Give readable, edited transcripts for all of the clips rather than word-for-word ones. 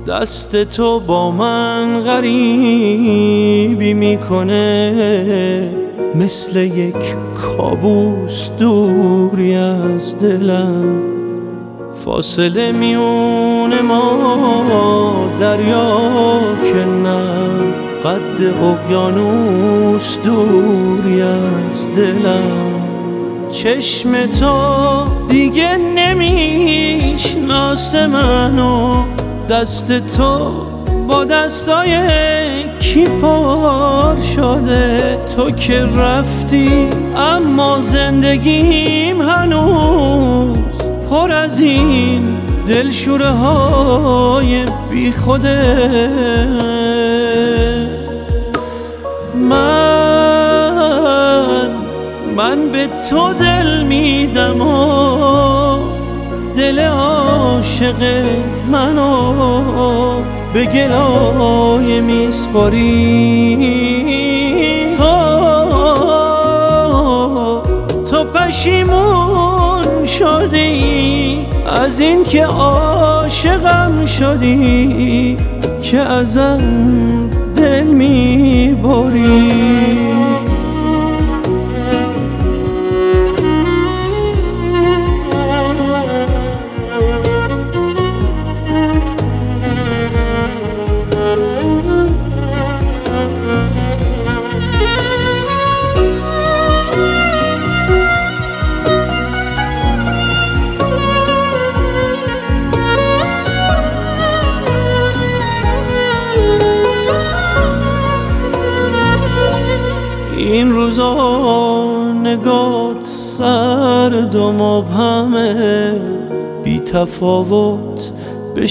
دست تو با من غریبی میکنه، مثل یک کابوس دوری از دلم. فاصله میون ما دریا که نه، قد اقیانوس دوری از دلم. چشم تو دیگه نمیشناسه منو، دست تو با دستای کی پر شده. تو که رفتی اما زندگیم هنوز پر از این دلشوره های بی خوده. من به تو دل میدم و دل عاشق منو به گلای میسپاری. تو پشیمون شدی از این که عاشقم شدی، که ازم دل میبری. این روزا نگات سرد و مبهمه، بی تفاوت به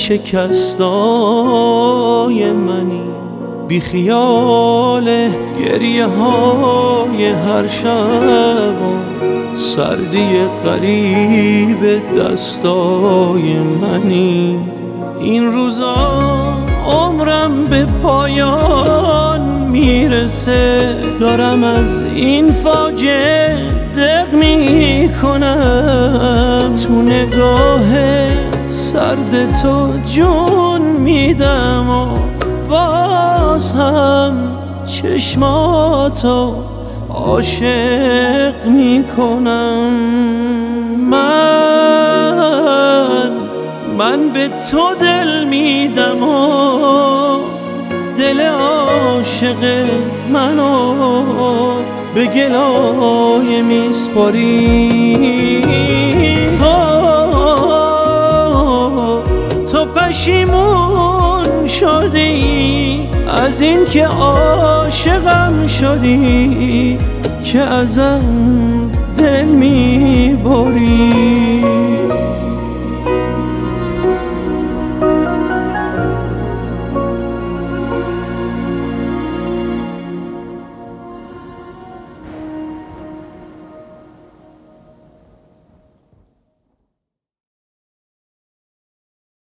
شکستای منی، بی خیال گریه های هر شب و سردی قریب دستای منی. این روزا عمرم به پایان میرسه، دارم از این فاجعه دق میکنم. تو نگاه سرد تو جون میدم و باز هم چشماتو عاشق میکنم. من به تو دل میدم و دل عاشق منو به گلای میسپاری. تو پشیمون شدی از این که عاشقم شدی، که ازم دل میبری.